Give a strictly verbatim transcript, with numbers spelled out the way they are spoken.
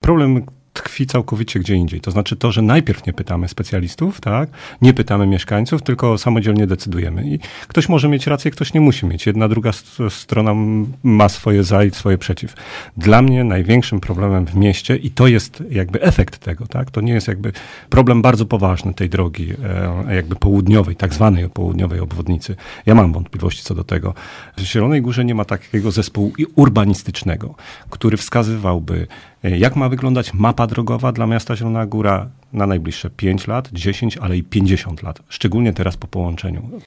problem tkwi całkowicie gdzie indziej. To znaczy to, że najpierw nie pytamy specjalistów, tak? Nie pytamy mieszkańców, tylko samodzielnie decydujemy. I ktoś może mieć rację, ktoś nie musi mieć. Jedna, druga strona ma swoje za i swoje przeciw. Dla mnie największym problemem w mieście, i to jest jakby efekt tego, tak? To nie jest jakby problem bardzo poważny tej drogi jakby południowej, tak zwanej południowej obwodnicy. Ja mam wątpliwości co do tego. W Zielonej Górze nie ma takiego zespołu urbanistycznego, który wskazywałby, jak ma wyglądać mapa drogowa dla miasta Zielona Góra na najbliższe pięć lat, dziesięć, ale i pięćdziesiąt lat. Szczególnie teraz po połączeniu.